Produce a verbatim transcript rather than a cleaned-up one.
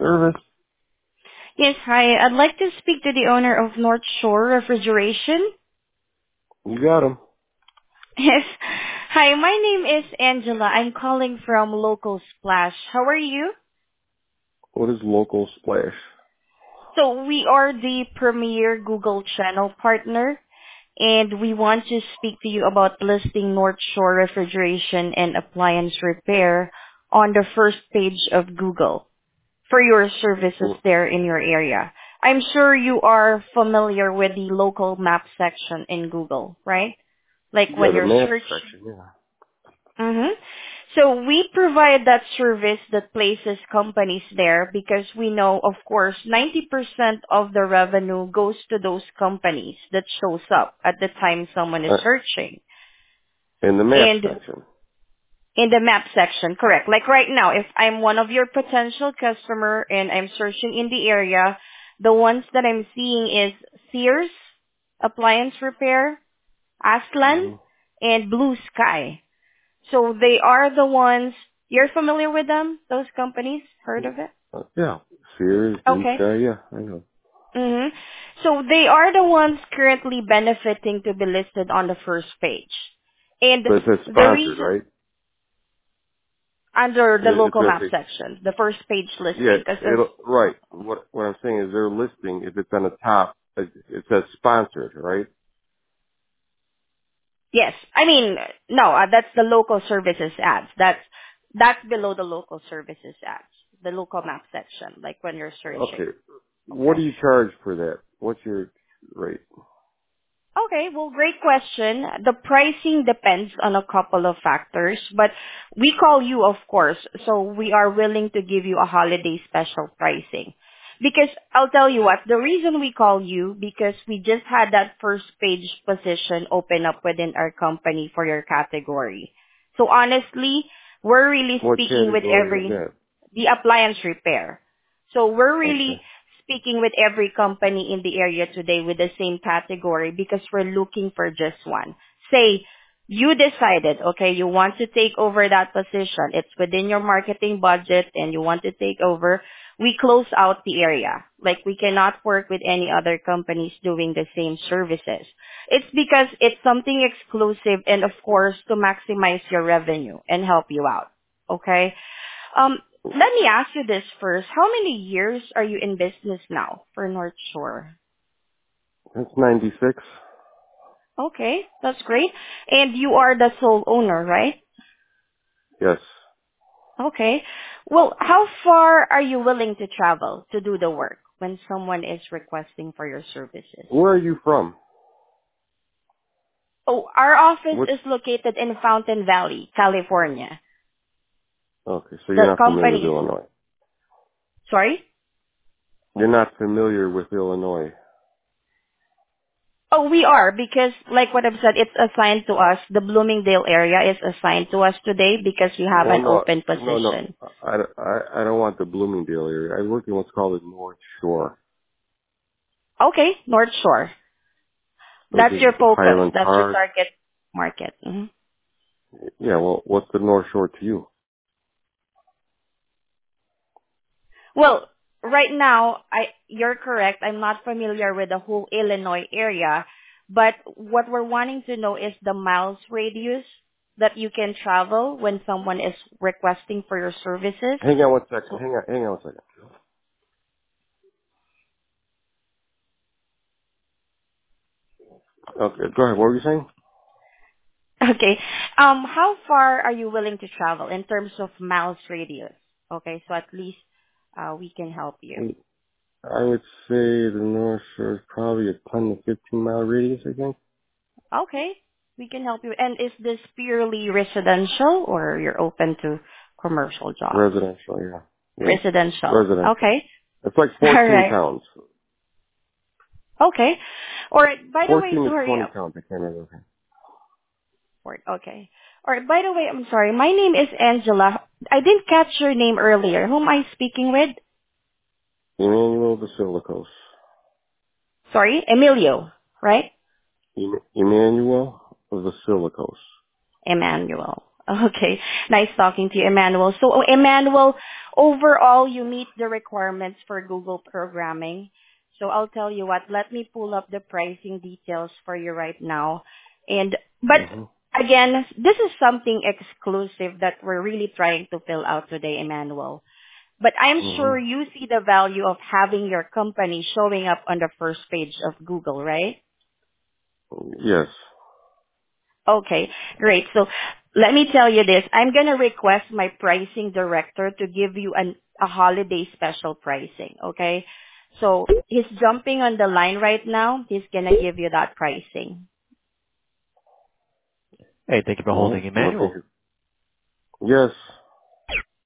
Service. Yes, hi. I'd like to speak to the owner of North Shore Refrigeration. You got him. Yes. Hi, my name is Angela. I'm calling from Local Splash. How are you? What is Local Splash? So we are the premier Google channel partner, and we want to speak to you about listing North Shore Refrigeration and Appliance Repair on the first page of Google for your services Mm, there in your area. I'm sure you are familiar with the local map section in Google, right? Like Yeah, when the you're map searching. section, yeah. Mm-hmm. So we provide that service that places companies there because we know, of course, ninety percent of the revenue goes to those companies that shows up at the time someone is Uh, searching. in the map And section. in the map section, correct. Like right now, if I'm one of your potential customer and I'm searching in the area, the ones that I'm seeing is Sears, Appliance Repair, Aslan, hmm and Blue Sky. So they are the ones, you're familiar with them, those companies? Heard of it? Uh, yeah. Sears, Blue Okay. Sky, yeah, I know. hmm So they are the ones currently benefiting to be listed on the first page. And But it says the sponsored, reason, right? under the It, it's local gonna map say, section, the first page yeah, listing, because it'll, right. What, what I'm saying is their listing, if it's on the top, it, it says sponsored, right? yes, I mean, no, uh, that's the local services ads. That's, that's below the local services ads, the local map section, like when you're searching. Okay. What Okay. do you charge for that? What's your rate? Okay, well, great question. The pricing depends on a couple of factors, but we call you, of course, so we are willing to give you a holiday special pricing. Because I'll tell you what, the reason we call you, because we just had that first page position open up within our company for your category. So honestly, we're really What speaking with category is every, that? the appliance repair. So we're really Okay. speaking with every company in the area today with the same category because we're looking for just one. Say you decided, okay, you want to take over that position. It's within your marketing budget and you want to take over. We close out the area. Like we cannot work with any other companies doing the same services. It's because it's something exclusive and of course to maximize your revenue and help you out. Okay? Um, let me ask you this first. How many years are you in business now for North Shore? That's ninety-six. Okay, that's great. And you are the sole owner, right? Yes. Okay. Well, how far are you willing to travel to do the work when someone is requesting for your services? Where are you from? Oh, our office What? is located in Fountain Valley, California. Okay, so you're The not familiar with company is, Illinois. sorry? You're not familiar with Illinois. Oh, we are because, like what I've said, it's assigned to us. The Bloomingdale area is assigned to us today because we have Well, an no, open no, no. position. I, I, I don't want the Bloomingdale area. I work in what's called the North Shore, Okay, North Shore. which That's is your focus. Highland That's your Park. target market. hmm Yeah, well, what's the North Shore to you? Well, right now, I you're correct. I'm not familiar with the whole Illinois area, but what we're wanting to know is the miles radius that you can travel when someone is requesting for your services. Hang on one second. So Hang on, hang on one second. Okay, go ahead. What were you saying? Okay. Um, how far are you willing to travel in terms of miles radius? Okay, so at least uh, we can help you. I would say the North Shore is probably a ten to fifteen mile radius, I think. Okay, we can help you. And is this purely residential or you're open to commercial jobs? Residential, yeah. Yeah. Residential. Residential. Okay. It's like All fourteen right. towns. Okay. All right. By the way, fourteen to sorry. twenty uh, towns, I can't remember. Okay. All right. By the way, I'm sorry. My name is Angela. I didn't catch your name earlier. Who am I speaking with? Emmanuel Basilicos. Sorry, Emilio, right? Em- Emmanuel Basilicos. Emmanuel. Okay. Nice talking to you, Emmanuel. So, oh, Emmanuel, Overall, you meet the requirements for Google programming. So I'll tell you what, let me pull up the pricing details for you right now. And, but Mhm. again, this is something exclusive that we're really trying to fill out today, Emmanuel. But I'm sure Mhm. you see the value of having your company showing up on the first page of Google, right? Yes. Okay, great. So let me tell you this. I'm going to request my pricing director to give you an, a holiday special pricing, okay? So he's jumping on the line right now. He's going to give you that pricing. Hey, thank you for Mhm. holding, Okay. Emmanuel. Yes.